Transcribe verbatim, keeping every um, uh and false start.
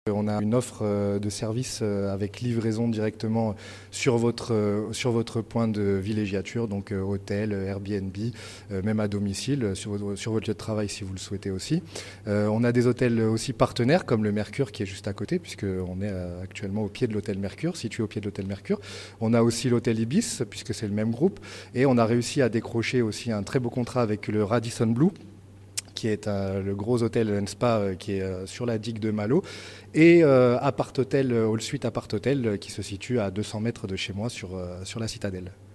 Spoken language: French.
On a une offre de service avec livraison directement sur votre, sur votre point de villégiature, donc hôtel, Airbnb, même à domicile, sur votre, sur votre lieu de travail si vous le souhaitez aussi. On a des hôtels aussi partenaires comme le Mercure qui est juste à côté, puisqu'on est actuellement au pied de l'hôtel Mercure, situé au pied de l'hôtel Mercure. On a aussi l'hôtel Ibis, puisque c'est le même groupe. Et on a réussi à décrocher aussi un très beau contrat avec le Radisson Blu, qui est euh, le gros hôtel and spa euh, qui est euh, sur la digue de Malo, et euh, Apart Hotel, All Suite Apart Hotel, euh, qui se situe à deux cents mètres de chez moi sur, euh, sur la citadelle.